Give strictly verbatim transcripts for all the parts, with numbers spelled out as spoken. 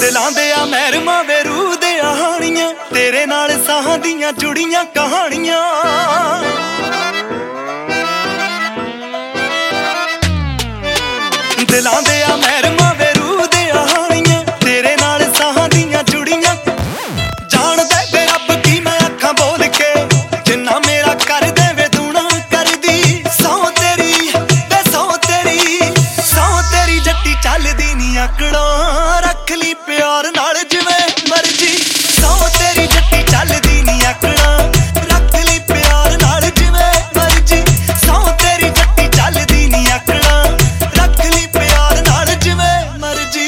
ਦਿਲਾਂ ਦੇ ਆ ਮਹਿਰਮਾਂ ਵੇ ਰੂਹ ਦੇ ਹਾਣੀਆਂ, ਤੇਰੇ ਨਾਲ ਸਾਹਾਂ ਦੀਆਂ ਜੁੜੀਆਂ ਕਹਾਣੀਆਂ। ਦਿਲਾਂ ਦੇ ਆ ਮਹਿਰਮਾਂ ਵੇ ਰੂਹ ਦੇ ਹਾਣੀਆਂ, ਤੇਰੇ ਨਾਲ ਸਾਹਾਂ ਦੀਆਂ ਜੁੜੀਆਂ। ਜਾਣਦਾ ਵੇ ਰੱਬ ਕੀ ਮੈਂ ਅੱਖਾਂ ਬੋਲ ਕੇ, ਜਿੰਨਾ ਮੇਰਾ ਕਰ ਦੇਵੇ ਦੂਣਾ ਕਰਦੀ। ਸਹੁੰ ਤੇਰੀ ਵੇ ਸਹੁੰ ਤੇਰੀ, ਸਹੁੰ ਤੇਰੀ ਜੱਟੀ ਚੱਲਦੀ ਨੀ ਆਕੜਾਂ, ਰੱਖ ਲਈ ਪਿਆਰ ਨਾਲ ਜਿਵੇਂ ਮਰਜੀ। ਸਹੁੰ ਤੇਰੀ ਜੱਟੀ ਚੱਲਦੀ ਨੀ ਆਕੜਾਂ, ਰੱਖ ਲਈ ਪਿਆਰ ਨਾਲ ਜਿਵੇਂ ਮਰਜੀ। ਸਹੁੰ ਤੇਰੀ ਜੱਟੀ ਚੱਲਦੀ ਨੀ ਆਕੜਾਂ, ਰੱਖ ਲਈ ਪਿਆਰ ਨਾਲ ਜਿਵੇਂ ਮਰਜੀ।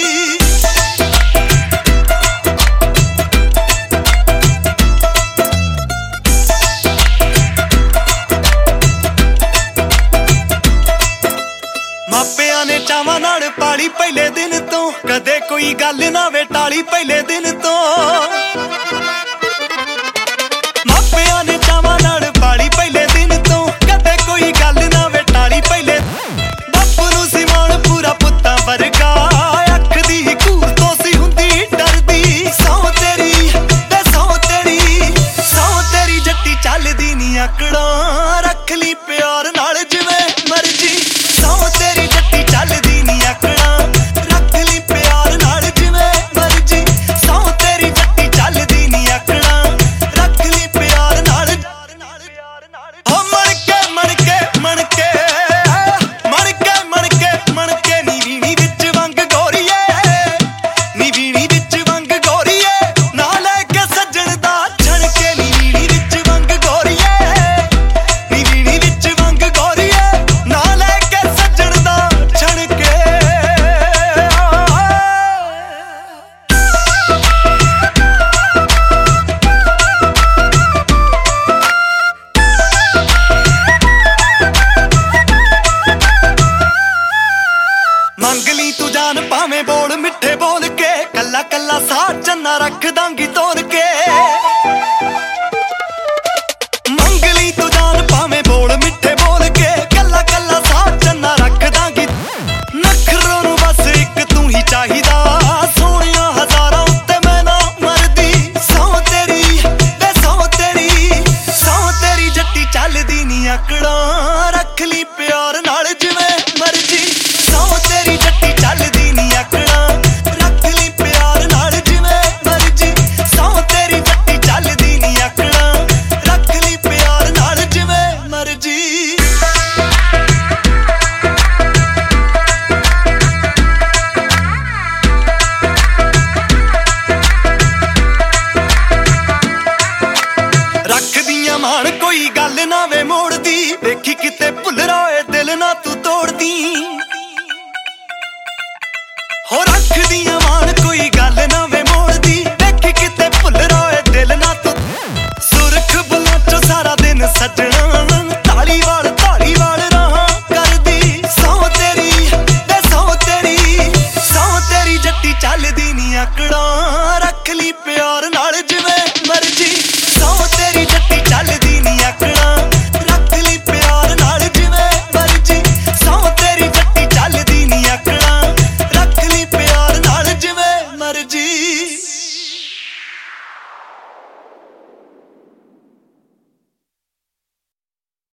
ਮਾਪਿਆਂ ਨੇ ਚਾਵਾਂ ਨਾਲ ਪਾਲੀ ਪਹਿਲੇ ਦਿਨ ਤੋਂ, ਕਦੇ ਕੋਈ ਗੱਲ ਨਾ ਵੇ ਟਾਲੀ ਪਹਿਲੇ ਦਿਨ ਤੋਂ। ਮਾਪਿਆਂ ਨੇ ਚਾਵਾਂ ਨਾਲ ਪਾਲੀ ਪਹਿਲੇ ਦਿਨ ਤੋਂ, ਕਦੇ ਕੋਈ ਗੱਲ ਨਾ ਵੇ ਟਾਲੀ ਪਹਿਲੇ। ਬਾਪੂ ਨੂੰ ਸੀ ਮਾਣ ਪੂਰਾ ਪੁੱਤਾਂ ਵਰਗਾ, ਅੱਖ ਦੀ ਘੂਰ ਤੋਂ ਸੀ ਹੁੰਦੀ ਡਰਦੀ। ਸਹੁੰ ਤੇਰੀ ਤੇ ਸਹੁੰ ਤੇਰੀ, ਸਹੁੰ ਤੇਰੀ ਜੱਟੀ ਚੱਲਦੀ ਨੀ ਆਕੜਾਂ, ਰੱਖ ਲਈ ਪਿਆਰ ਨਾਲ ਜਿਵੇਂ ਮਰਜੀ। ਸਹੁੰ ਤੇਰੀ ਜੱਟੀ ਚੱਲਦੀ ਨੀ ਆਕੜਾਂ, ਰੱਖ ਲਈ ਪਿਆਰ ਨਾਲ ਜਿਵੇਂ ਮਰਜੀ। ਸਹੁੰ ਤੇਰੀ ਜੱਟੀ ਚੱਲਦੀ ਨੀ ਆਕੜਾਂ, ਰੱਖ ਲਈ ਪਿਆਰ ਨਾਲ। ਹੋ ਮਣ ਕੇ ਮਣ ਕੇ ਮਣ ਕੇ ਮਣ ਕੇ ਮਣ ਕੇ ਮਣ ਕੇ ਨੀ ਵੀਣੀ ਵਿੱਚ ਵੰਗ ਗੋਰੀਏ, ਨੀ ਵੀਣੀ ਵਿੱਚ ਵੰਗ ਗੋਰੀਏ। ਨਾ ਲੈ ਕੇ ਸੱਜਣ ਦਾ ਛਣ ਕੇ, ਨੀ ਵੀਣੀ ਵਿੱਚ ਵੰਗ ਗੋਰੀਏ, ਨੀ ਵੀਣੀ ਵਿੱਚ ਵੰਗ ਗੋਰੀਏ। ਨਾ ਲੈ ਕੇ ਸੱਜਣ ਦਾ ਛਣ ਕੇ। ਮੰਗ ਲਈ ਤੂੰ ਜਾਨ ਭਾਵੇਂ ਬੋਲ ਮਿੱਠੇ ਬੋਲ ਕੇ, ਕੱਲਾ ਕੱਲਾ ਸਾਹ ਚੰਨਾ ਰੱਖ ਦਾਂਗੀ ਤੋੜ ਕੇ। ਮੰਗ ਲਈ ਤੂੰ ਜਾਨ ਭਾਵੇਂ ਬੋਲ ਮਿੱਠੇ ਬੋਲ ਕੇ, ਕੱਲਾ ਕੱਲਾ ਸਾਹ ਚੰਨਾ ਰੱਖ ਦਾਂਗੀ। ਨਖਰੋਂ ਨੂੰ ਬਸ ਇੱਕ ਤੂੰ ਹੀ ਚਾਹੀਦਾ, ਸੋਹਣਿਆ ਹਜ਼ਾਰਾਂ ਉੱਤੇ ਮੈਂ ਨਾ ਮਰਦੀ। ਸਹੁੰ ਤੇਰੀ ਤੇ ਸਹੁੰ ਤੇਰੀ, ਸਹੁੰ ਤੇਰੀ ਜੱਟੀ ਚੱਲਦੀ ਨੀ ਆਕੜਾਂ, ਰੱਖ ਲਈ ਪਿਆਰ ਨਾਲ ਜਿਵੇਂ ਮਰਜੀ। ਸਹੁੰ ਤੇਰੀ ਜੱਟੀ ਚੱਲਦੀ ਨੀ ਆਕੜਾਂ, ਰੱਖ ਲਈ ਪਿਆਰ ਨਾਲ ਜਿਵੇਂ ਮਰਜੀ। ਸਹੁੰ ਤੇਰੀ ਜੱਟੀ ਚੱਲਦੀ ਨੀ ਆਕੜਾਂ, ਰੱਖ ਲਈ ਪਿਆਰ ਨਾਲ ਜਿਵੇਂ ਮਰਜੀ। ਰੱਖਦੀਆਂ ਮਾਣ ਕੋਈ ਗੱਲ ਨਾ ਵੇ